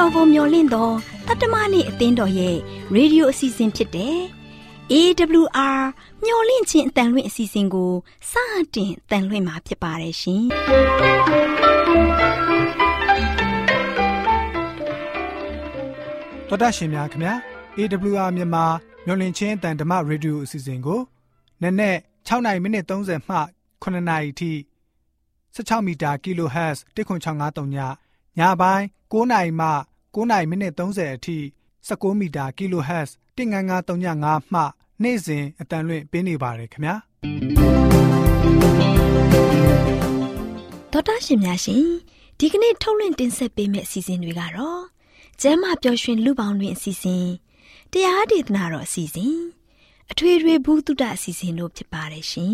တော်ကိုမျှော်လင့်သောတတ္တမနေ့အသင်းတော်ရဲ့ရေဒီယိုအစီအစဉ်ဖြစ်တဲ့ AWR မျှော်လင့်ခြင်းအတန်လွင့်အစီအစဉ်ကိုစတင်တန်လွင့်မှာဖြစ်ပါတယ်ရှင်။တော်တာရှင်များခင်ဗျာ AWR မြန်မာမျှော်လင့်ခြင်းအတန်ဓမ္မရေဒီယိုအစီအစဉ်ကိုနက်နဲ့6နာရီမိနစ်30မှ9နာရီထိ16မီတာ kHz 10653ညပိုင်း9နာရီမှ9နာရီမိနစ်30အထိ16မီတာ kHz 15535မှနေ့စဉ်အတန်လွင့်ပေးနေပါတယ်ခင်ဗျာတော်တာရှင်များရှင်ဒီကနေ့ထုတ်လွှင့်တင်ဆက်ပေးမယ့်အစီအစဉ်တွေကတော့ကျမ်းမာပျော်ရွှင်လူပေါင်းတွင်အစီအစဉ်တရားဒေသနာတော်အစီအစဉ်အထွေထွေဘုဒ္ဓအစီအစဉ်တို့ဖြစ်ပါတယ်ရှင်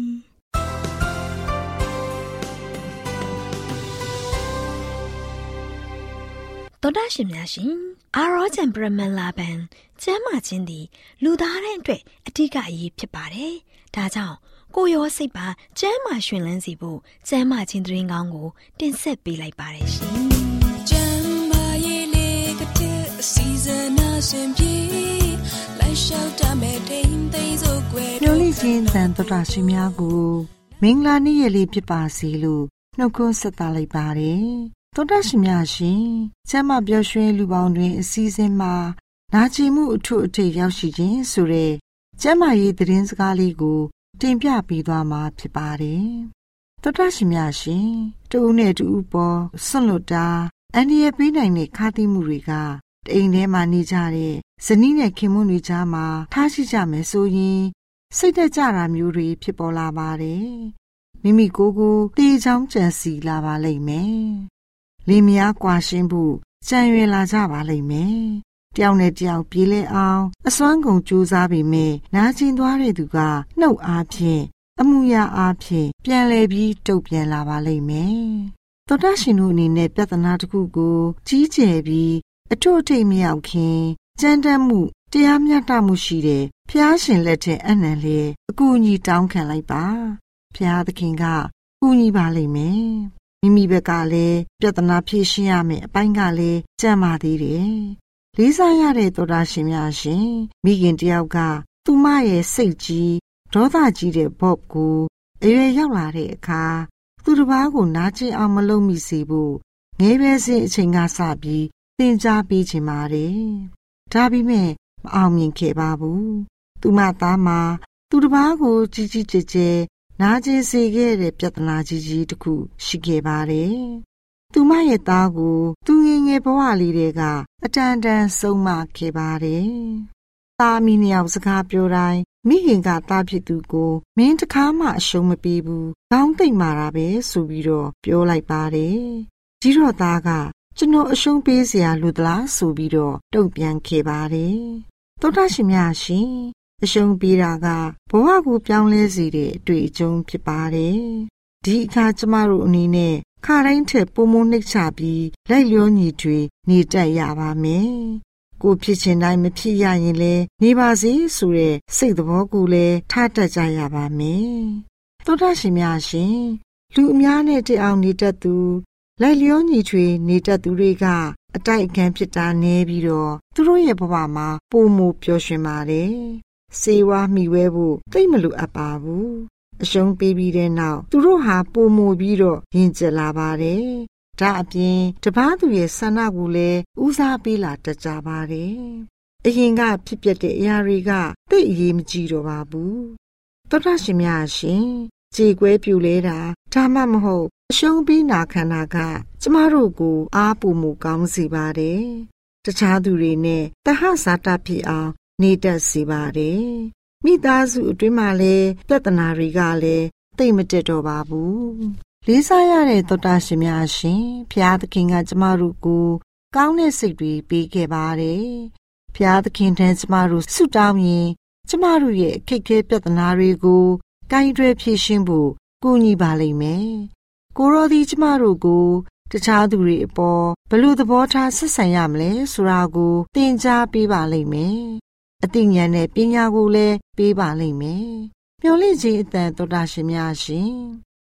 တော်တာရှင်များရှင်အာရောဂျန်ပရမန်လာဘန်ကျမ်းမာခြင်းသည်လူသားတိုင်းအတွက်အထူးအရေးဖြစ်ပါတယ်ဒါကြောင့်ကိုယ်ရောစိတ်ပါကျမ်းမာရှင်လန်းစီဖို့ကျမ်းမာခြင်းသတင်းကောင်းကိုတင်ဆက်ပေးလိုက်ပါတယ်ရှင်ကျမ်းမာရေးလေးကတဲ့အစီအစဉ်အစဉ်ပြေလိုက်လျှောက်တမဲ့တိမ်သိမ်းစို့ွယ်မျော်လင့်ခြင်းသံတော်တာရှင်များကိုမင်္ဂလာနေ့ရက်လေးဖြစ်ပါစေလို့နှုတ်ခွန်းဆက်သလိုက်ပါတယ်တော်တာရှင်များရှင်ကျမ်းမာပျော်ရွှင်လူပေါင်းတွင်အစည်းအဝေးမှာနာကျင်မှုအထွတ်အထိပ်ရောက်ရှိခြင်းဆိုတဲ့ကျမ်းမာရေးသတင်းစကားလေးကိုတင်ပြပေးသွားမှာဖြစ်ပါတယ်တော်တာရှင်များရှင်တဦးနဲ့တဦးပေါ်ဆွန့်လွတ်တာအန္တရာယ်ပေးနိုင်တဲ့ခါးသီးမှုတွေကအိမ်ထဲမှာနေကြတဲ့ဇနီးနဲ့ခင်မွန်းတွေကြားမှာထားရှိကြမယ်ဆိုရင်စိတ်သက်ကြတာမျိုးတွေဖြစ်ပေါ်လာပါတယ်မိမိကိုယ်ကိုတေးချောင်းကြံစီလာပါလိမ့်မယ်လင်းမယားကွာရှင်းဖို့ကြံရွယ်လာကြပါလိမ့်မယ်တယောက်နဲ့တယောက်ပြေးလဲအောင်အစွမ်းကုန်ကြိုးစားပေမဲ့နာကျင်သွားတဲ့သူကနှုတ်အားဖြင့်အမှုရာအားဖြင့်ပြန်လဲပြီးတုတ်ပြန်လာပါလိမ့်မယ်သောတာရှင်တို့အနေနဲ့ပြဿနာတစ်ခုကိုကြီးကျယ်ပြီးအထွတ်အထိပ်မရောက်ခင်ကြမ်းတမ်းမှုတရားမျှတမှုရှိတဲ့ဖျားရှင်လက်ထက်အနံလေအကူအညီတောင်းခံလိုက်ပါဖျားသခင်ကကူညီပါလိမ့်မယ်မိမိဘက်ကလည်းပြဿနာဖြေရှင်းရမယ်အပိုင်းကလည်းကြံ့ပါသေးတယ်လေးစားရတဲ့သောတာရှင်များရှင်မိခင်တယောက်ကသူမရဲ့စိတ်ကြီးဒေါသကြီးတဲ့ဘော့ကိုအရွယ်ရောက်လာတဲ့အခါသူတစ်ပါးကိုနာကျင်အောင်မလုပ်မိစေဖို့ငယ်ပဲစဉ်အချိန်ကစပြီးသင်ကြားပေးခြင်းပါတယ်ဒါပေမဲ့မအောင်မြင်ခဲ့ပါဘူးသူမသားမှာသူတစ်ပါးကိုကြီးကြီးကျယ်ကျယ်နာကျင်စေခဲ့တဲ့ပြဿနာကြီးတစ်ခုရှိခဲ့ပါတယ်သူမရဲ့သားကိုသူငယ်ငယ်ဘဝလေးတွေကအတန်တန်ဆုံးမခဲ့ပါတယ်သားမိနှစ်ယောက်စကားပြောတိုင်းမိခင်ကသားဖြစ်သူကိုမင်းတခါမှအရှုံးမပေးဘူးကောင်းသိမ့်မာတာပဲဆိုပြီးတော့ပြောလိုက်ပါတယ်ကြီးတော့သားကကျွန်တော်အရှုံးပေးเสียလို့သလားဆိုပြီးတော့တုံ့ပြန်ခဲ့ပါတယ်သောတာရှင်များရှင်အရှုံးပေးတာကဘဝကိုပြောင်းလဲစေတဲ့အတွေ့အကြုံဖြစ်ပါတယ်ဒီအခါကျမတို့အနေနဲ့ခါတိုင်းထက်ပိုမိုနှိမ့်ချပြီးလိုက်လျောညီထွေနေတတ်ရပါမယ်ကိုဖြစ်ချင်တိုင်းမဖြစ်ရရင်လည်းနေပါစေဆိုတဲ့စိတ်သဘောကိုလည်းထားတတ်ကြရပါမယ်သောတာရှင်များရှင်လူအများနဲ့တအောင်နေတတ်သူလိုက်လျောညီထွေနေတတ်သူတွေကအတိုက်အခံဖြစ်တာနည်းပြီးတော့သူတို့ရဲ့ဘဝမှာပိုမိုပျော်ရွှင်ပါတယ်စေဝါမိဝဲဖို့သိမလိုအပ်ပါဘူးအရှုံးပေးပြီးတဲ့နောက်သူတို့ဟာပိုမိုပြီးတော့ရင်ကျက်လာပါတယ်ဒါအပြင်တပားသူရဲ့ဆန္ဒကိုလည်းဦးစားပေးလာတတ်ကြပါတယ်အရင်ကဖြစ်ပျက်တဲ့အရာတွေကသိအရေးမကြီးတော့ပါဘူးသောတာရှင်များရှင်ကြေကွဲပြူလဲတာဒါမှမဟုတ်အရှုံးပေးနာခံတာကကျမတို့ကိုအားပိုမိုကောင်းစေပါတယ်တခြားသူတွေနဲ့တဟဇာတဖြစ်အောင်နေတတ်စေပါတယ်မိသားစုအတွင်းမှာလည်းပြဿနာတွေကလည်းသိမတက်တော့ပါဘူးလေးစားရတဲ့သောတာရှင်များရှင်ဖျားသခင်ကကျမတို့ကိုကောင်းတဲ့စိတ်တွေပေးခဲ့ပါတယ်ဖျားသခင်ထံကျမတို့ဆုတောင်းရင်ကျမတို့ရဲ့အခက်အခဲပြဿနာတွေကိုကိုင်တွယ်ဖြေရှင်းဖို့ကူညီပါလိမ့်မယ်ကိုရောဒီကျမတို့ကိုတခြားသူတွေအပေါ်ဘယ်လိုသဘောထားဆက်ဆံရမလဲဆိုတာကိုသင်ကြားပေးပါလိမ့်မယ်အသိဉာဏ်နဲ့ပညာကိုလည်းပေးပါလိမ့်မယ်မျှော်လင့်ခြင်းအတန်တော်တာရှင်များရှင်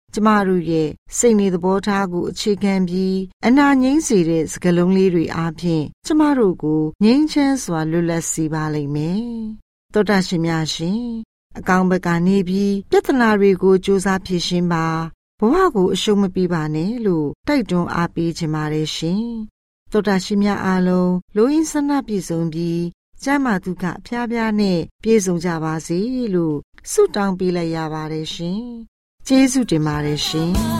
ကျမတို့ရဲ့စိတ်နေသဘောထားကိုအခြေခံပြီးအနာငြိမ်းစေတဲ့စကားလုံးလေးတွေအားဖြင့်ကျမတို့ကိုငြိမ်းချမ်းစွာလွတ်လပ်စေပါလိမ့်မယ်။သောတာရှင်များရှင်အကောင်းဘက်ကနေပြီးပြဿနာတွေကိုစူးစမ်းဖြေရှင်းပါဘဝကိုအရှုံးမပေးပါနဲ့လို့တိုက်တွန်းအားပေးခြင်းပါတယ်ရှင်။သောတာရှင်များအားလုံးလူရင်းဆန္ဒပြည့်စုံပြီးကျမ်းမာဒုက္ခအဖျားဖျားနဲ့ပြည့်စုံကြပါစေလို့ဆုတောင်းပေးလိုက်ရပါတယ်ရှင်။ကျေးဇူးတင်ပါတယ်ရှင်။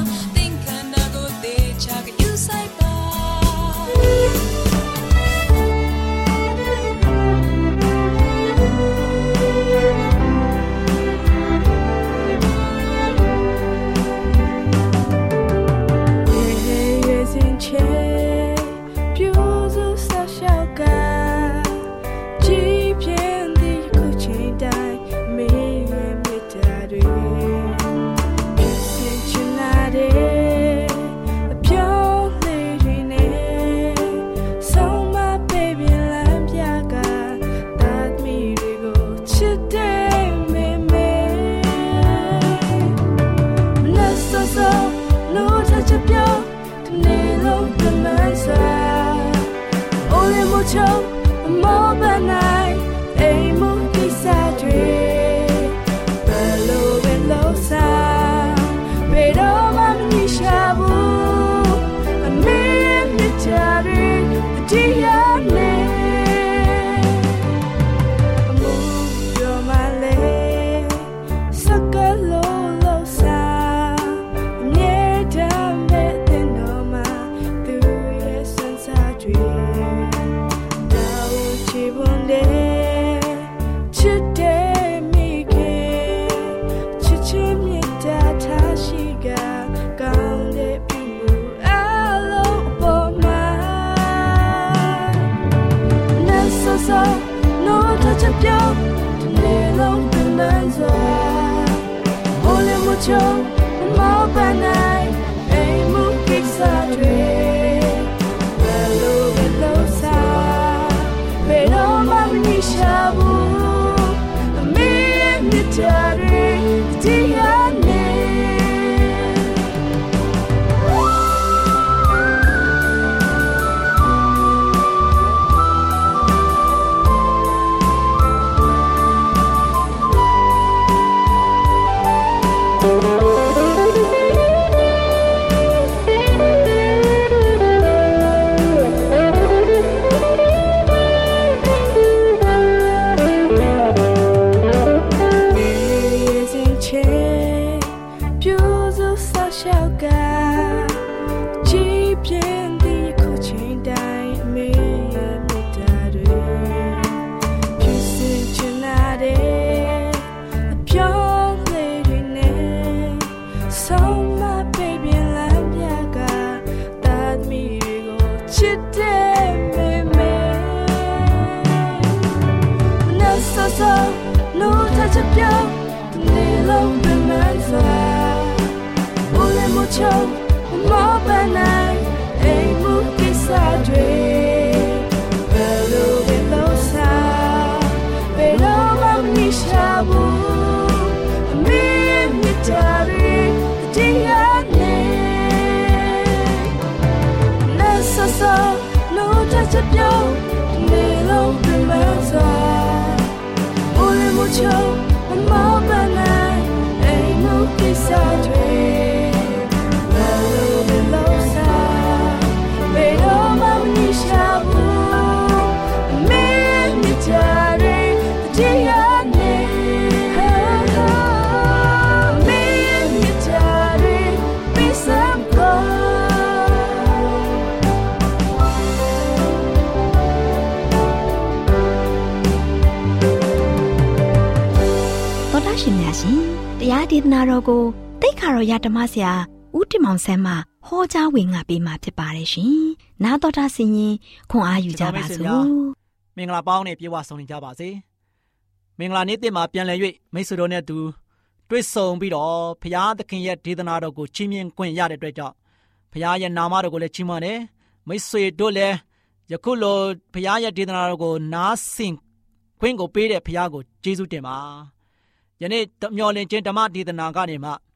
တရားဒေသနာတော်ကိုတိတ်ခါတော်ရဓမ္မဆရာဦးတင်မောင်ဆန်းမှဟောကြားဝင်ငါပေးมาဖြစ်ပါတယ်ရှင်။နာတော်တာဆင်ရင်ခွန်အားယူကြပါစို့။မင်္ဂလာပေါင်းနဲ့ပြေဝဆုံနေကြပါစေ။မင်္ဂလာနေ့တင်မှာပြန်လည်၍မိတ်ဆွေတို့နဲ့တူတွေ့ဆုံပြီးတော့ဖရာသခင်ရဲ့ဒေသနာတော်ကိုချီးမြှင့်ခွင့်ရတဲ့အတွက်ကြောင့်ဖရာရဲ့နာမတော်ကိုလည်းချီးမွမ်းတယ်။မိတ်ဆွေတို့လည်းယခုလိုဖရာရဲ့ဒေသနာတော်ကိုနားဆင်ခွင့်ကိုပေးတဲ့ဖရာကိုကျေးဇူးတင်ပါ။ယနေ့မျှော်လင့်ခြင်းဓမ္မဒေသနာကနေမှ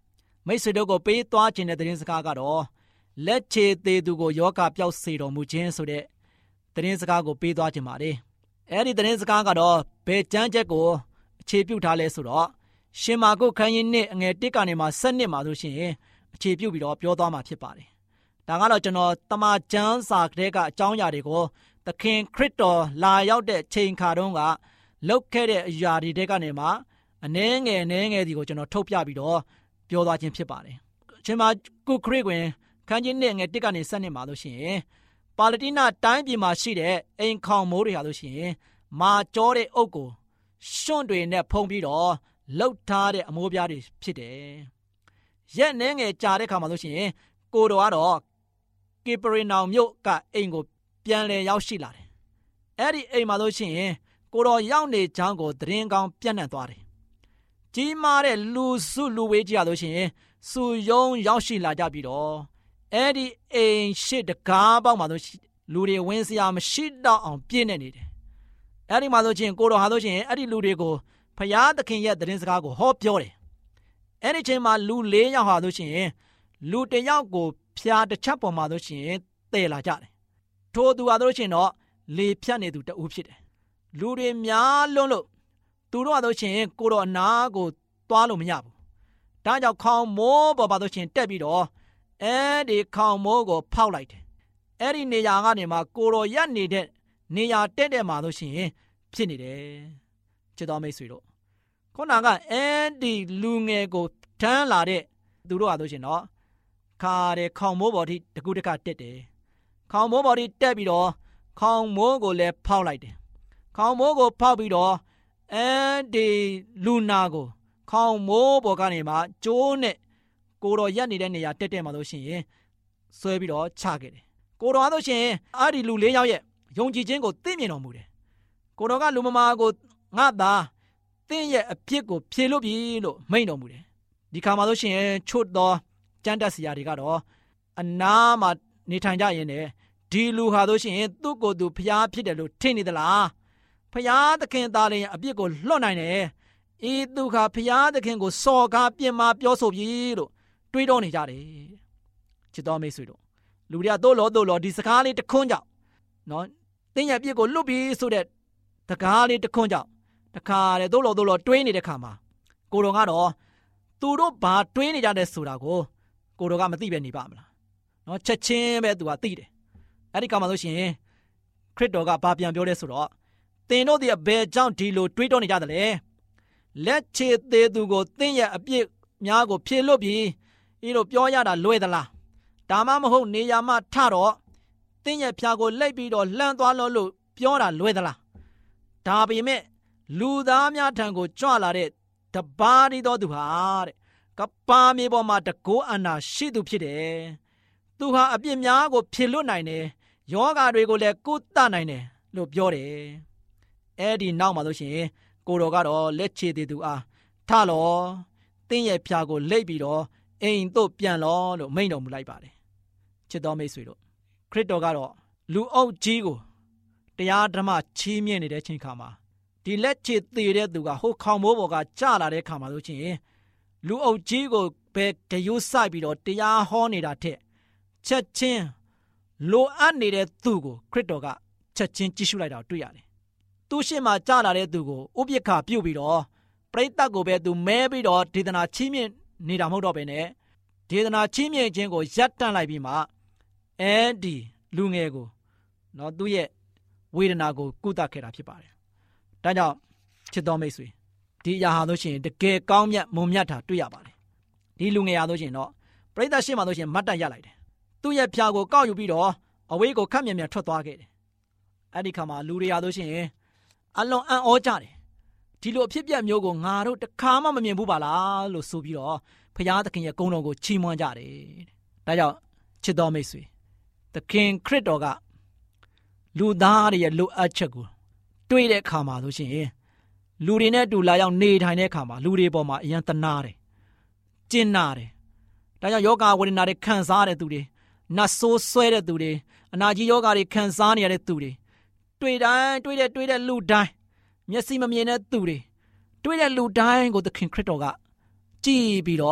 မိတ်ဆွေတို့ကိုပေးသွားခြင်းတဲ့သတင်းစကားကတော့လက်ချေသေးသူကိုယောဂပျောက်စေတော်မူခြင်းဆိုတဲ့သတင်းစကားကိုပေးသွားခြင်းပါတယ်။အဲဒီသတင်းစကားကတော့ဘယ်ကျမ်းချက်ကိုအခြေပြုထားလဲဆိုတော့ရှင်မာကုခန်းကြီး1အငယ်1ကနေမှ7မှာဆိုရှင်အခြေပြုပြီးတော့ပြောသွားမှာဖြစ်ပါတယ်။ဒါကတော့ကျွန်တော်တမန်ကျမ်းစာကလေးကအကြောင်းအရာတွေကိုသခင်ခရစ်တော်လာရောက်တဲ့ချိန်ခါတုန်းကလုပ်ခဲ့တဲ့အရာတွေကနေမှအနည်းငယ်ဒီကိုကျွန်တော်ထုတ်ပြပြီးတော့ပြောသွားခြင်းဖြစ်ပါတယ်။ရှင်မာကုခရစ်ဝင်ခန်းကြီး1ငယ်1ကနေ7မှာလို့ရှိရင်ပါလတိနာတိုင်းပြည်မှာရှိတဲ့အိမ်ခေါင်မိုးတွေဟာလို့ရှိရင်မာကြောတဲ့အုပ်ကိုရွှွန့်တွေနဲ့ဖုံးပြီးတော့လှုပ်ထားတဲ့အမိုးပြားတွေဖြစ်တယ်။ရက်နှဲငယ်ကြာတဲ့ခါမှာလို့ရှိရင်ကိုတော်ကတော့ကေပရီနောင်မြို့ကအိမ်ကိုပြန်လည်ရောက်ရှိလာတယ်။အဲ့ဒီအိမ်မှာလို့ရှိရင်ကိုတော်ရောက်နေချောင်းကိုသတင်းကောင်းပြန့်နှံ့သွားတယ်။ကြီးမားတဲ့လူစုလူဝေးကြီးရလို့ရှိရင်စုယုံရောက်ရှိလာကြပြီးတော့အဲ့ဒီအိမ်ရှိတကားပေါက်မှာဆိုလူတွေဝင်စရာမရှိတော့အောင်ပြည့်နေတယ်။အဲ့ဒီမှာဆိုချင်းကိုတော်ဟာဆိုချင်းအဲ့ဒီလူတွေကိုဖျားသခင်ရဲ့သတင်းစကားကိုဟောပြောတယ်။အဲ့ဒီချိန်မှာလူ၄ယောက်ဟာဆိုချင်းလူ၁ယောက်ကိုဖျားတစ်ချက်ပေါ်မှာဆိုချင်းတည်လာကြတယ်။ထိုသူဟာဆိုချင်းတော့လေဖြတ်နေသူတဦးဖြစ်တယ်။လူတွေများလွန်းလို့သူတို့ဟာဆိုချင်းကိုတော်အနာကိုသွားလို့မရဘူး။ဒါကြောင့်ခေါင်းမိုးပေါ်ပါဆိုချင်းတက်ပြီးတော့အဲ့ဒီခေါင်မိုးကိုဖောက်လိုက်တယ်။အဲ့ဒီနေရာကနေမှကိုတော်ရက်နေတဲ့နေရာတက်တဲ့မှာလို့ရှိရင်ဖြစ်နေတယ်။ချစ်တော်မိတ်ဆွေတို့ခုနကအဲ့ဒီလူငယ်ကိုထမ်းလာတဲ့သူတို့ဟာလို့ရှိရင်တော့ခါတဲ့ခေါင်မိုးပေါ်ထိတကူတကတက်တယ်။ခေါင်မိုးပေါ်ထိတက်ပြီးတော့ခေါင်မိုးကိုလည်းဖောက်လိုက်တယ်။ခေါင်မိုးကိုဖောက်ပြီးတော့အဲ့ဒီလူနာကိုခေါင်မိုးပေါ်ကနေမှကျိုးနဲ့ကိုတော်ရက်နေတဲ့နေရာတက်မှာလို့ရှိရင်ဆွဲပြီးတော့ချခဲ့တယ်။ကိုတော်ဟာလို့ရှိရင်အဲ့ဒီလူ၄ယောက်ရဲ့ယုံကြည်ခြင်းကိုသိမြင်တော်မူတယ်။ကိုတော်ကလူမမာကိုငါသာသင်ရဲ့အဖြစ်ကိုဖြေလို့ပြီလို့မိန့်တော်မူတယ်။ဒီခါမှာလို့ရှိရင်ချွတ်တော်ကျမ်းတက်စရာတွေကတော့အနာမှာနေထိုင်ကြရင်လည်းဒီလူဟာလို့ရှိရင်သူ့ကိုယ်သူဖျားဖြစ်တယ်လို့ထင်နေသလား။ဖျားသခင်သားလည်းအပြစ်ကိုလွတ်နိုင်တယ်။ဤသူခါဖျားသခင်ကိုစော်ကားပြင်မာပြောဆိုပြီလို့တွေးတောနေကြတယ်ချစ်တော်မိတ်ဆွေတို့လူတွေကသို့လောဒီစကားလေးတစ်ခွန်းကြောင့်နော်တင်းရဲ့ပြစ်ကိုလွတ်ပြီးဆိုတဲ့စကားလေးတစ်ခွန်းကြောင့်တခါလေသို့လောတွေးနေတဲ့ခါမှာကိုတော်ကတော့သူတို့ဘာတွေးနေကြတဲ့ဆိုတာကိုကိုတော်ကမသိပဲနေပါမလားနော်ချက်ချင်းပဲသူကသိတယ်အဲ့ဒီခါမှာလို့ရှိရင်ခရစ်တော်ကဘာပြန်ပြောလဲဆိုတော့သင်တို့ဒီအဘယ်ကြောင့်ဒီလိုတွေးတောနေကြသလဲလက်ချေသေးသူကိုသင်ရဲ့အပြစ်များကိုဖြေလွတ်ပြီးဤလိုပြောရတာလွယ်သလားဒါမှမဟုတ်နေရာမှထတော့တင်းရဲ့ဖြာကိုလိပ်ပြီးတော့လှမ်းသွားလို့ပြောတာလွယ်သလားဒါပေမဲ့လူသားများထံကိုကြွလာတဲ့တပါးရီတော်သူဟာတဲ့ကပါမြေပေါ်မှာတကိုးအနာရှိသူဖြစ်တယ်သူဟာအပြစ်များကိုဖြေလွတ်နိုင်တယ်ယောဂါတွေကိုလည်းကုသနိုင်တယ်လို့ပြောတယ်အဲ့ဒီနောက်မှာလို့ရှိရင်ကိုတော်ကတော့လက်ချေသေးသူအားထလောတင်းရဲ့ဖြာကိုလိပ်ပြီးတော့အိမ်တို့ပြန်လောလို့မိန့်တော်မူလိုက်ပါတယ်ချစ်တော်မိတ်ဆွေတို့ခရစ်တော်ကတော့လူအုပ်ကြီးကိုတရားဓမ္မချီးမြှင့်နေတဲ့ချိန်ခါမှာဒီလက်ချေသေးတဲ့သူကဟိုခေါင်မိုးပေါ်ကကျလာတဲ့ခါမှာဆိုချင်းလူအုပ်ကြီးကိုပဲဂယုစိုက်ပြီးတော့တရားဟောနေတာထက်ချက်ချင်းလိုအပ်နေတဲ့သူကိုခရစ်တော်ကချက်ချင်းကြည့်ရှုလိုက်တာတွေ့ရတယ်သူရှေ့မှာကျလာတဲ့သူကိုဥပိ္ပခါပြုတ်ပြီးတော့ပရိသတ်ကိုပဲသူမဲပြီးတော့ဒေသနာချီးမြှင့်နေတာမဟုတ်တော့ဘဲနဲ့ဒေသနာချီးမြှင့်ခြင်းကိုရပ်တန့်လိုက်ပြီးမှအဲဒီလူငယ်ကိုနော်သူ့ရဲ့ဝေဒနာကိုကုသခဲ့တာဖြစ်ပါတယ်။ဒါကြောင့်ချစ်တော်မိတ်ဆွေဒီအရာဟာလို့ရှိရင်တကယ်ကောင်းမြတ်မွန်မြတ်တာတွေ့ရပါတယ်။ဒီလူငယ်ဟာလို့ရှိရင်တော့ပရိသတ်ရှေ့မှာလို့ရှိရင်မတ်တတ်ရလိုက်တယ်။သူ့ရဲ့ဖြာကိုကောက်ယူပြီးတော့အဝေးကိုခက်မြန်မြန်ထွက်သွားခဲ့တယ်။အဲ့ဒီခါမှာလူတွေဟာလို့ရှိရင်အလွန်အံ့ဩကြတယ်။ဒီလိုအဖြစ်ပြက်မျိုးကိုငါတို့တခါမှမမြင်ဘူးပါလားလို့ဆိုပြီးတော့ဖခင်သခင်ရဲ့ဂုဏ်တော်ကိုချီးမွမ်းကြတယ်။ဒါကြောင့်ချစ်တော်မိတ်ဆွေသခင်ခရစ်တော်ကလူသားတွေရဲ့လိုအပ်ချက်ကိုတွေးတဲ့အခါမှာလို့ရှိရင်လူတွေနဲ့တူလာရောက်နေထိုင်တဲ့အခါမှာလူတွေပေါ်မှာအယံတနာတယ်။ကျဉ်းနာတယ်။ဒါကြောင့်ယောဂဝေဒနာတွေခံစားတဲ့သူတွေနတ်ဆိုးဆွဲတဲ့သူတွေအနာကြီးယောဂတွေခံစားနေရတဲ့သူတွေတွေ့တဲ့လူတိုင်းမျက်စိမမြင်တဲ့သူတွေတွေ့တဲ့လူတိုင်းကိုသခင်ခရစ်တော်ကကြည်ပြီးတော့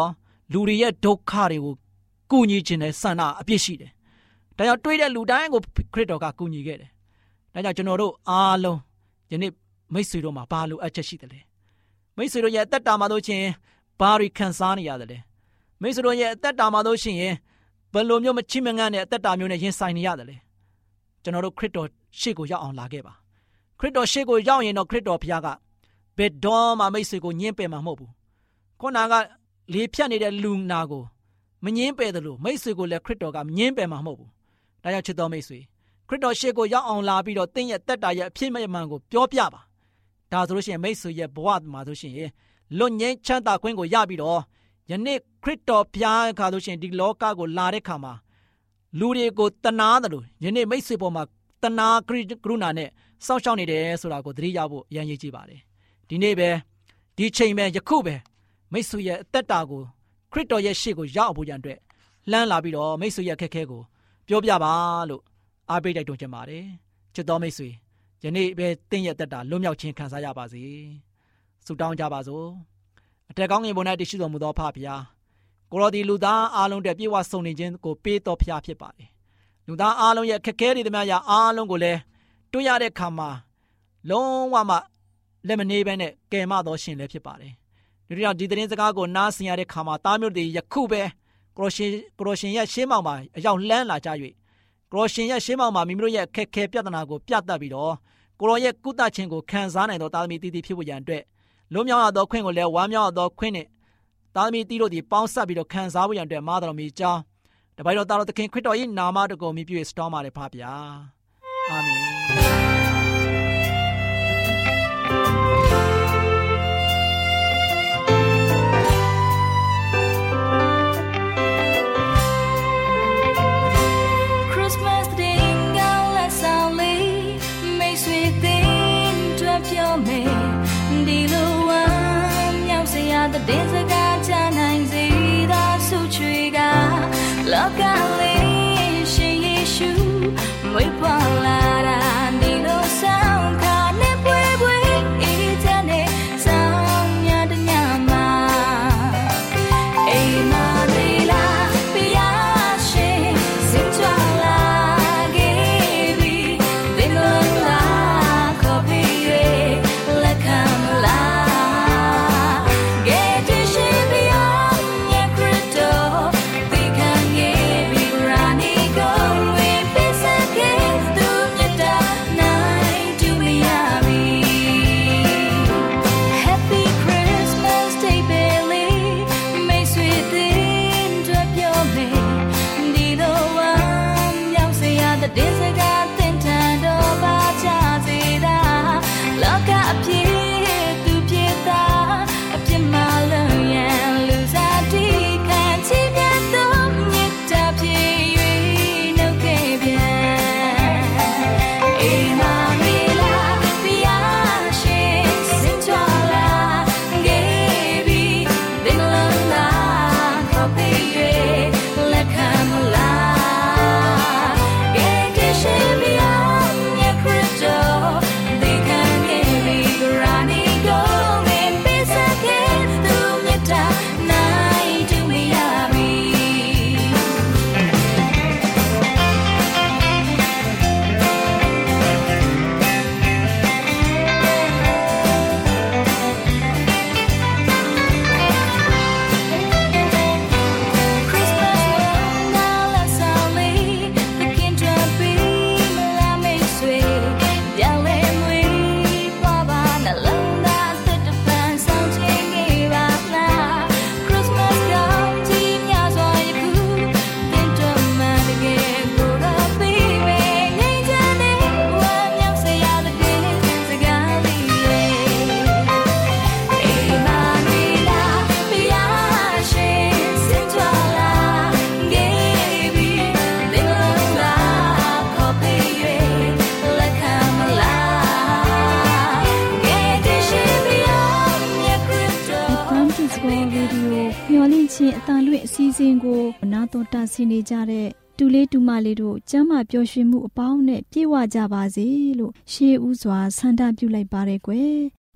လူတွေရဲ့ဒုက္ခတွေကိုကူညီခြင်းနဲ့ဆန္ဒအပြည့်ရှိတယ်။ဒါကြောင့်တွေ့တဲ့လူတိုင်းကိုခရစ်တော်ကကူညီခဲ့တယ်။ဒါကြောင့်ကျွန်တော်တို့အားလုံးယနေ့မိတ်ဆွေတို့မှာဘာလိုအပ်ချက်ရှိတယ်လဲ။မိတ်ဆွေတို့ရဲ့အသက်တာမှာတို့ချင်းဘာတွေခံစားနေရတယ်လဲ။မိတ်ဆွေတို့ရဲ့အသက်တာမှာတို့ချင်းဘယ်လိုမျိုးမချစ်မငှနဲ့အသက်တာမျိုးနဲ့ရင်ဆိုင်နေရတယ်လဲ။ကျွန်တော်တို့ခရစ်တော်ရှေ့ကိုရောက်အောင်လာခဲ့ပါ။ခရစ်တော်ရှေ့ကိုရောက်ရင်တော့ခရစ်တော်ဘုရားကဘယ်တော့မှမိတ်ဆွေကိုညှင်းပယ်မှာမဟုတ်ဘူး။ခုနကလေဖြတ်နေတဲ့လူနာကိုမငင်းပယ်တယ်လို့မိတ်ဆွေကိုလည်းခရစ်တော်ကငင်းပယ်မှာမဟုတ်ဘူး။ဒါကြောင့်ချစ်တော်မိတ်ဆွေခရစ်တော်ရှေ့ကိုရောက်အောင်လာပြီးတော့သင်ရဲ့တက်တာရဲ့အဖြစ်မှန်ကိုပြောပြပါ။ဒါဆိုလို့ရှိရင်မိတ်ဆွေရဲ့ဘဝမှာဆိုရှင်လွတ်ငြိမ်းချမ်းသာခွင့်ကိုရပြီးတော့ယနေ့ခရစ်တော်ဘုရားကဆိုရှင်ဒီလောကကိုလာတဲ့ခါမှာလူတွေကိုတနာတယ်လို့ယနေ့မိတ်ဆွေပေါ်မှာတနာကရုဏာနဲ့စောင့်ရှောက်နေတယ်ဆိုတာကိုသတိရဖို့အရန်ရည်ကြည့်ပါတယ်။ဒီနေ့ပဲဒီချိန်ပဲယခုပဲမိတ်ဆွေရဲ့အသက်တာကိုခရစ်တော်ရဲ့ရှေ့ကိုရောက်ဖို့ရန်အတွက်လှမ်းလာပြီးတော့မိတ်ဆွေရဲ့ခက်ခဲကိုပြောပြပါလို့အားပေးတိုက်တွန်းချင်ပါတယ်ချစ်တော်မိတ်ဆွေယနေ့ပဲသင်ရဲ့အသက်တာလွတ်မြောက်ခြင်းခံစားရပါစေဆုတောင်းကြပါစို့အထက်ကောင်းငင်ဘုံ၌တည်ရှိတော်မူသောဖခင်ကိုရောဒီလူသားအားလုံးတဲ့ပြေဝဆုံနေခြင်းကိုပေးတော်ဖခင်ဖြစ်ပါတယ်လူသားအားလုံးရဲ့ခက်ခဲတွေတည်းများအားလုံးကိုလည်းတွေ့ရတဲ့ခါမှာလုံးဝမှလက်မနေဘဲနဲ့ကယ်မတော်ရှင်လည်းဖြစ်ပါတယ်ဒီတော့ဒီသတင်းစကားကိုနားဆင်ရတဲ့ခါမှာသားမျိုးတွေယခုပဲကရောရှင်ရဲ့ရှေးမောင်မှာအရောက်လှမ်းလာကြ၍ကရောရှင်ရဲ့ရှေးမောင်မှာမိမိတို့ရဲ့ခက်ခဲပြဿနာကိုပြသပြီးတော့ကိုရောရဲ့ကုသခြင်းကိုခံစားနိုင်သောသားသမီးတည်တည်ဖြစ်ဖို့ရန်အတွက်လုံးမြောက်ရသောခွင့်ကိုလည်းဝမ်းမြောက်ရသောခွင့်နဲ့သားသမီးတီးတို့ဒီပေါင်းစပ်ပြီးတော့ခံစားဖို့ရန်အတွက်မာတော်မီကြောင်းတပိုင်တော်သားတော်သခင်ခရစ်တော်၏နာမတော်ကိုမြည်ပြည့်စတောင်းပါတယ်ဖပါဗျာအာမင်တဲ့စကားချနိုင်စေသာဆုချွေကလောကလေးရှင်ယေရှုမွေးဖွားလာတာဒီလိုဆောင်ခါနဲ့ပွေပွေအေးချမ်းနဲ့ဆောင်ရတဲ့ညမှာအိမ်မလေးလာပြရရှင်စင်ချလာခဲ့ပြီဒီလိုလာခေါ်ပြီးလက်ခံလာအတန်လွင့်အစည်းအဝေးကိုနာတော်တာဆင်နေကြတဲ့တူလေးတူမလေးတို့ကျမ်းမာပျော်ရွှင်မှုအပေါင်းနဲ့ပြည့်ဝကြပါစေလို့ရှေးဥစွာဆန္ဒပြုလိုက်ပါရယ်ကွယ်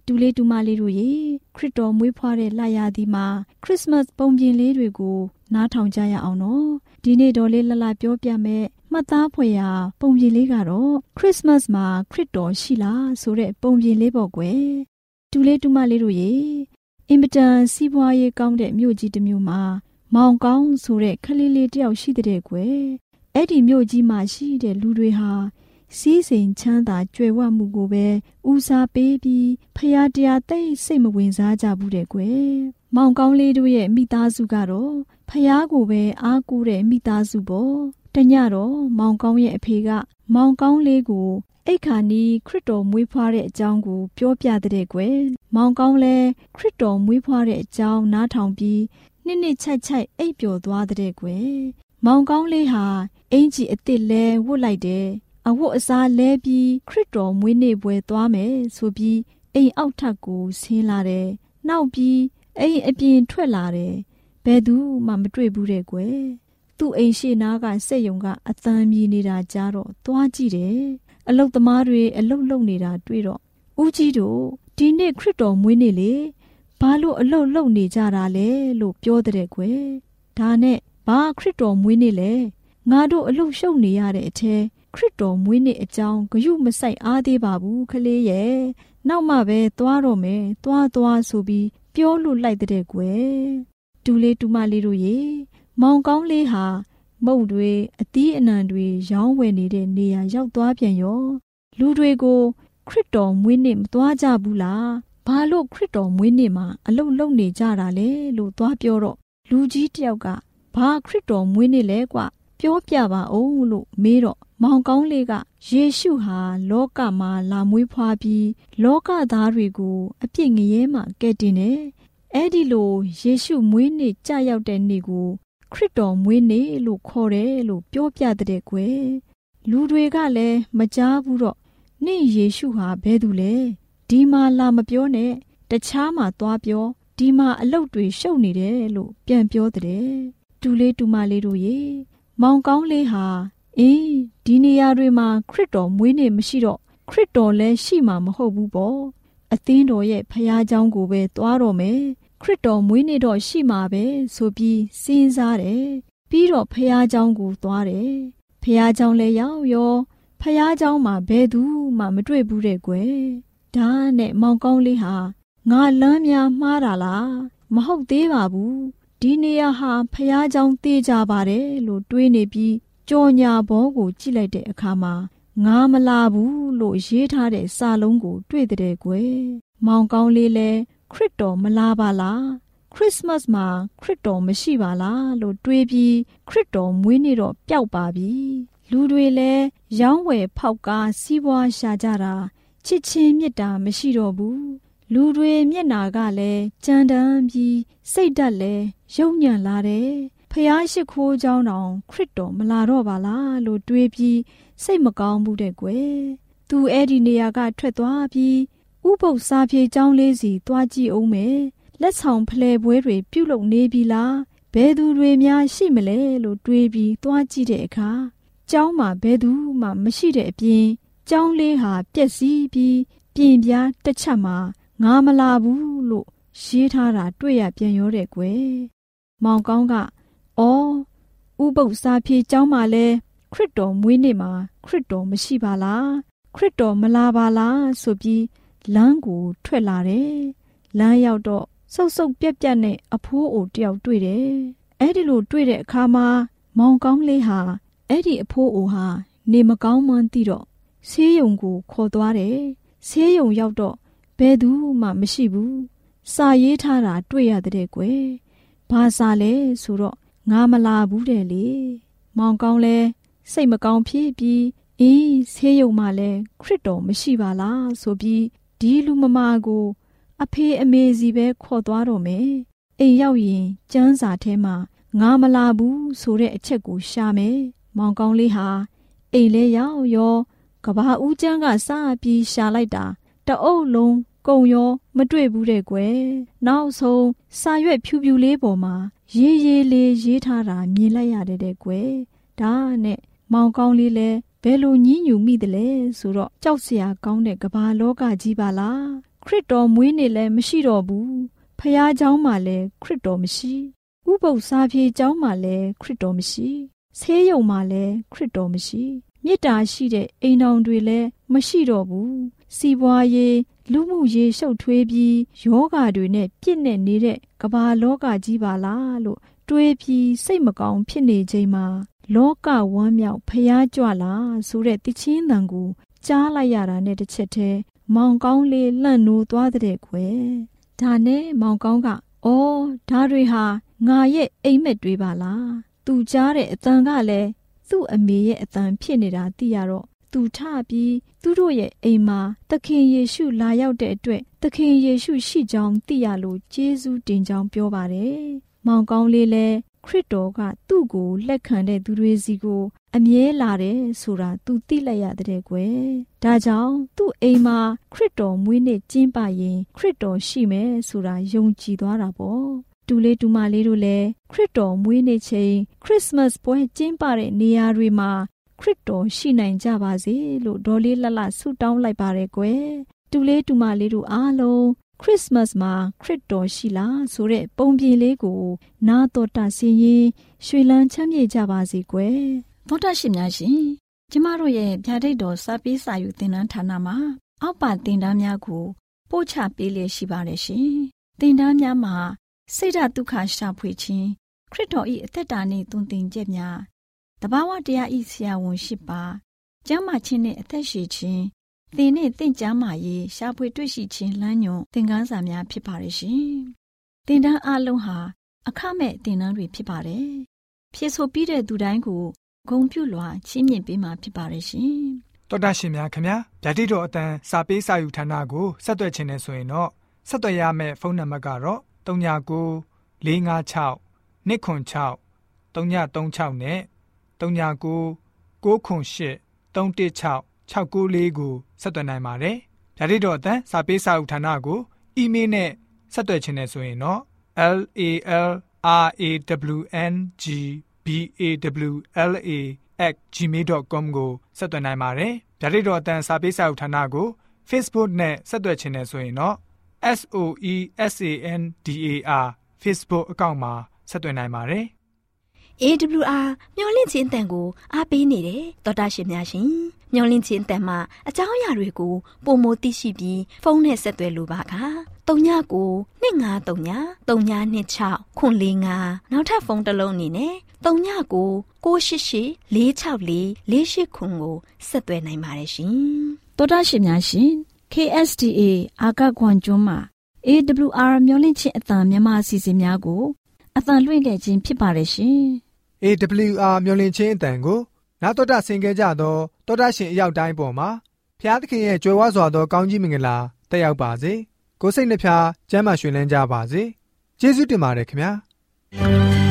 တူလေးတူမလေးတို့ရေခရစ်တော်မွေးဖွားတဲ့လရာသီမှာခရစ်စမတ်ပုံပြင်လေးတွေကိုနားထောင်ကြရအောင်နော်ဒီနေ့တော်လေးလှလှပြောပြမယ်မှတ်သားဖွယ်ရာပုံပြင်လေးကတော့ခရစ်စမတ်မှာခရစ်တော်ရှိလားဆိုတဲ့ပုံပြင်လေးပေါ့ကွယ်တူလေးတူမလေးတို့ရေအင်မတန်စီးပွားရေးကောင်းတဲ့မြို့ကြီးတစ်မြို့မှာမောင်ကောင်းဆိုတဲ့ခလေးလေးတယောက်ရှိတဲ့ကွယ်အဲ့ဒီမြို့ကြီးမှာရှိတဲ့လူတွေဟာစီးစိမ်ချမ်းသာကြွယ်ဝမှုကိုပဲဦးစားပေးပြီးဖယားတရားသိစိတ်မဝင်စားကြဘူးတဲ့ကွယ်မောင်ကောင်းလေးတို့ရဲ့မိသားစုကတော့ဖယားကိုပဲအားကိုးတဲ့မိသားစုပေါ့တညတော့မောင်ကောင်းရဲ့အဖေကမောင်ကောင်းလေးကိုအိတ်ခါနီးခရစ်တော်မွေးဖွားတဲ့အကြောင်းကိုပြောပြတဲ့ကွယ်မောင်ကောင်းလည်းခရစ်တော်မွေးဖွားတဲ့အကြောင်းနားထောင်ပြီးနှစ်ချိုက်အိပ်ပျော်သွားတဲ့ကွယ်မောင်ကောင်းလေးဟာအင်ကြီးအစ်စ်လဲဝတ်လိုက်တယ်အဝတ်အစားလဲပြီးခရစ်တော်မွေးနေ့ပွဲသွားမယ်ဆိုပြီးအိမ်အောက်ထပ်ကိုဆင်းလာတယ်နောက်ပြီးအိမ်အပြင်ထွက်လာတယ်ဘယ်သူမှမတွေ့ဘူးတဲ့ကွယ်သူ့အိမ်ရှိနားကစက်ယုံကအသံမြည်နေတာကြားတော့သွားကြည့်တယ်အလုတ်သမားတွေအလုတ်လုပ်နေတာတွေ့တော့ဦးကြီးတို့ဒီနေ့ခရစ်တော်မွေးနေ့လေဘာလို့အလုတ်လုပ်နေကြတာလဲလို့ပြောတဲ့ကွယ်ဒါနဲ့ဘာခရစ်တော်မွေးနေ့လဲငါတို့အလုတ်ရှုပ်နေရတဲ့အထဲခရစ်တော်မွေးနေ့အကြောင်းဂရုမစိုက်အားသေးပါဘူးခလေးရဲ့နောက်မှပဲသွားတော့မယ်သွားဆိုပြီးပြောလို့လိုက်တဲ့ကွယ်တူလေးတူမလေးတို့ရေမောင်ကောင်းလေးဟာမုတ်တွေအသီးအနှံတွေရောင်းဝယ်နေတဲ့နေရာရောက်သွားပြန်ရောလူတွေကိုခရစ်တော်မွေးနေ့မသွားကြဘူးလားဘာလို့ခရစ်တော်မွေးနေ့မှာအလုပ်လုပ်နေကြတာလဲလို့သွားပြောတော့လူကြီးတယောက်ကဘာခရစ်တော်မွေးနေ့လဲကွပြောပြပါဦးလို့မေးတော့မောင်ကောင်းလေးကယေရှုဟာလောကမှာလာမွေးဖွားပြီးလောကသားတွေကိုအပြစ်ငရဲမှာကယ်တင်တယ်အဲ့ဒီလိုယေရှုမွေးနေ့ကြာရောက်တဲ့နေ့ကိုခရစ်တော်မွေးနေ့လို့ခေါ်တယ်လို့ပြောပြတဲ့ကွယ်လူတွေကလည်းမကြားဘူးတော့နင့်ယေရှုဟာဘယ်သူလဲဒီမှာလာမပြောနဲ့တခြားမှာသွားပြောဒီမှာအလုပ်တွေရှုပ်နေတယ်လို့ပြန်ပြောတဲ့တူလေးတူမလေးတို့ရေမောင်ကောင်းလေးဟာဒီနေရာတွေမှာခရစ်တော်မွေးနေ့မရှိတော့ခရစ်တော်လည်းရှိမှာမဟုတ်ဘူးပေါ့အသင်းတော်ရဲ့ဖခင်เจ้าကိုပဲသွားတော့မယ်ခရစ်တော်မွေးနေ့တော့ရှိမှာပဲဆိုပြီးစဉ်းစားတယ်ပြီးတော့ဖခင်เจ้าကိုသွားတယ်ဖခင်เจ้าလည်းရောက်ရောဖခင်เจ้าမှာဘယ်သူမှမတွေ့ဘူးတဲ့ကွယ်ဒါနဲ့မောင်ကောင်းလေးဟာငါလမ်းများမှားတာလားမဟုတ်သေးပါဘူးဒီနေရာဟာဖခင်เจ้าတေးကြပါတယ်လို့တွေးနေပြီးကြော်ညာဘောကိုကြည့်လိုက်တဲ့အခါမှာငါမလာဘူးလို့ရေးထားတဲ့စာလုံးကိုတွေ့တဲ့ကွယ်မောင်ကောင်းလေးလည်းခရစ်တော်မလာပါလားခရစ်စမတ်မှာခရစ်တော်မရှိပါလားလို့တွေးပြီးခရစ်တော်မွေးနေ့တော့ပျောက်ပါပြီလူတွေလည်းရောင်းဝယ်ဖောက်ကားစီးပွားရှာကြတာချစ်ချင်းမြတ်တာမရှိတော့ဘူးလူတွေမျက်နာကလည်းကြမ်းတမ်းပြီးစိတ်ဓာတ်လည်းယုံညံ့လာတယ်ဖျားရှိခိုးเจ้าတောင်ခရစ်တော်မလာတော့ပါလားလို့တွေးပြီးစိတ်မကောင်းဘူးတဲ့ကွယ်သူအဲ့ဒီနေရာကထွက်သွားပြီးဥပုပ်စာပြေเจ้าလေးစီသွားကြည့်အောင်မယ်လက်ဆောင်ဖလှယ်ပွဲတွေပြုလုပ်နေပြီလားဘယ်သူတွေများရှိမလဲလို့တွေးပြီးသွားကြည့်တဲ့အခါเจ้าမှာဘယ်သူမှမရှိတဲ့အပြင်เจ้าလေးဟာပျက်စီးပြီးပြင်ပြားတစ်ချက်မှာငါမလာဘူးလို့ရေးထားတာတွေ့ရပြန်ရောတဲ့ကွယ်မောင်ကောင်းကဥပုပ်စာပြေเจ้าမှာလဲခရစ်တော်မွေးနေ့မှာခရစ်တော်မရှိပါလားခရစ်တော်မလာပါလားဆိုပြီးလမ်းကိုထွက်လာတယ်လမ်းရောက်တော့စုပ်ပြက်နဲ့အဖိုးအိုတယောက်တွေ့တယ်အဲ့ဒီလိုတွေ့တဲ့အခါမှာမောင်ကောင်းလေးဟာအဲ့ဒီအဖိုးအိုဟာနေမကောင်းမှန်းသိတော့ဆေးရုံကိုခေါ်သွားတယ်ဆေးရုံရောက်တော့ဘယ်သူမှမရှိဘူးစာရေးထားတာတွေ့ရတဲ့ကွယ်ဘာစာလဲဆိုတော့ငါမလာဘူးတဲ့လေမောင်ကောင်းလဲစိတ်မကောင်းဖြစ်ပြီးဆေးရုံမှာလဲခရစ်တော်မရှိပါလားဆိုပြီးဒီလူမမာကိုအဖေအမေစီပဲခေါ်သွားတော့မယ်အိမ်ရောက်ရင်ကျမ်းစာထဲမှာငါမလာဘူးဆိုတဲ့အချက်ကိုရှာမယ်မောင်ကောင်းလေးဟာအိမ်လဲရောက်ရောကဘာဦးကျမ်းကစပြီးရှာလိုက်တာတအုပ်လုံးကုံရောမတွေ့ဘူးတဲ့ကွယ်နောက်ဆုံးစာရွက်ဖြူလေးပေါ်မှာရေးလေးရေးထားတာမြင်လိုက်ရတဲ့ကွယ်ဒါနဲ့မောင်ကောင်းလေးလဲဘယ်လိုညှဉ်းညူမိတယ်လဲဆိုတော့ကြောက်စရာကောင်းတဲ့ကဘာလောကကြီးပါလားခခရစ်တော်မွေးနေ့လည်းမရှိတော့ဘူးဖျားเจ้าမှာလည်းခရစ်တော်မရှိဥပုသ်စာပြေเจ้าမှာလည်းခရစ်တော်မရှိဆေးရုံမှာလည်းခရစ်တော်မရှိမေတ္တာရှိတဲ့အိမ်တော်တွေလည်းမရှိတော့ဘူးစီးပွားရေးလူမှုရေးရှုပ်ထွေးပြီးယောဂတွေနဲ့ပြည့်နေနေတဲ့ကမ္ဘာလောကကြီးပါလားလို့တွေးပြီးစိတ်မကောင်းဖြစ်နေချိန်မှာလောကဝမ်းမြောက်ဖျားကြွလာဆိုတဲ့တခြင်းတန်ကိုကြားလိုက်ရတာနဲ့တစ်ချက်တည်းမောင်ကောင်းလေးလှန့်နိုးသွားတဲ့ခွဲဒါနဲ့မောင်ကောင်းကအော်ဒါတွေဟာငါရဲ့အိမ်မက်တွေပါလားသူကြားတဲ့အတန်ကလည်းသူ့အမေရဲ့အတန်ဖြစ်နေတာသိရတော့သူထပြီးသူတို့ရဲ့အိမ်မှာသခင်ယေရှုလာရောက်တဲ့အတွက်သခင်ယေရှုရှိကြောင်းသိရလို့ကျေးဇူးတင်ကြောင်းပြောပါတယ်မောင်ကောင်းလေးလည်းခရစ်တော်ကသူ့ကိုလက်ခံတဲ့သူတွေစီကိုအမြဲလာတယ်ဆိုတာသူသိလိုက်ရတဲ့ကွယ်ဒါကြောင့်သူ့အိမ်မှာခရစ်တော်မွေးနေ့ကျင်းပရင်ခရစ်တော်ရှိမယ်ဆိုတာယုံကြည်သွားတာပေါ့တူလေးတူမလေးတို့လည်းခရစ်တော်မွေးနေ့ချိန်ခရစ်စမတ်ပွဲကျင်းပတဲ့နေရာတွေမှာခရစ်တော်ရှိနိုင်ကြပါစေလို့ဒေါ်လေးလှလှဆုတောင်းလိုက်ပါတယ်ကွယ်တူလေးတူမလေးတို့အားလုံးခရစ်စမတ်မှာခရစ်တော်ရှိလားဆိုတဲ့ပုံပြင်လေးကိုနားတော်တာဆင်းရင်ရွှေလန်းချမ်းမြေ့ကြပါစေကွယ်သောတာရှင်များရှင်ကျမတို့ရဲ့ဗျာဒိတ်တော်စာပေးစာယူသင်တန်းဌာနမှာအောက်ပါသင်တန်းများကိုပို့ချပေးလျက်ရှိပါတယ်ရှင်သင်တန်းများမှာစိတ်ဓာတ်ဒုက္ခရှာဖွေခြင်းခရစ်တော်၏အသက်တာနှင့်သွန်သင်ချက်များတဘာဝတရားဤဆရာဝန်ရှိပါကျမ်းမာခြင်းနှင့်အသက်ရှည်ခြင်းသင်နှင့်သင်ကျမ်းမာရေးရှာဖွေတွေ့ရှိခြင်းလမ်းညွန်သင်ခန်းစာများဖြစ်ပါရဲ့ရှင်သင်တန်းအလုံးဟာအခမဲ့သင်တန်းတွေဖြစ်ပါတယ်ဖြည့်ဆိုပြီးတဲ့သူတိုင်းကိုဂုဏ်ပြုလွှာချီးမြှင့်ပေးမှာဖြစ်ပါရဲ့ရှင်တော်တာရှင်များခင်ဗျာဗျာဒိတ်တော်အတန်းစာပေးစာယူဌာနကိုဆက်သွယ်ခြင်းနဲ့ဆိုရင်တော့ဆက်သွယ်ရမယ့်ဖုန်းနံပါတ်ကတော့39 656 296 336နဲ့39 98 316 694ကိုဆက်သွင်းနိုင်ပါတယ်။ဓာတ်တော်အတန်းစာပေးစာဥထာဏာကိုအီးမေးလ်နဲ့ဆက်သွယ်ခြင်းနဲ့ဆိုရင်တော့ LALRAWNGBAWLA@gmail.com ကိုဆက်သွင်းနိုင်ပါတယ်။ဓာတ်တော်အတန်းစာပေးစာဥထာဏာကို Facebook နဲ့ဆက်သွယ်ခြင်းနဲ့ဆိုရင်တော့ SOESANDAR Facebook အကောင့်မှာဆက်သွင်းနိုင်ပါတယ်။ AWR မျော်လင့်ခြင်းအတန်ကိုအားပေးနေတယ်တော်တာရှင်များရှင်မျော်လင့်ခြင်းအတန်မှာအကြောင်းအရာတွေကိုပုံမသိရှိပြီးဖုန်းနဲ့ဆက်သွယ်လိုပါက39 253 3926 445နောက်ထပ်ဖုန်းတစ်လုံးအနေနဲ့39 688 464 489ကိုဆက်သွယ်နိုင်ပါတယ်ရှင်တော်တာရှင်များရှင် KSTA အာကခွန်ကျွန်းမှာ AWR မျော်လင့်ခြင်းအတန်မြန်မာအစီအစဉ်များကိုအတန်လွှင့်ခဲ့ခြင်းဖြစ်ပါတယ်ရှင်။ AWR မျော်လင့်ခြင်းအတန်ကိုနာတော်တာဆင် ခဲ့ကြသောတောတာရှင်အရောက်တိုင်းပေါ်မှာဖျားသခင်ရဲ့ကြွယ်ဝစွာသောကောင်းကြီးမင်္ဂလာတက်ရောက်ပါစေ။ကိုယ်စိတ်နှဖျားကျမ်းမာရွှင်လန်းကြပါစေ။ကျေးဇူးတင်ပါတယ်ခင်ဗျာ။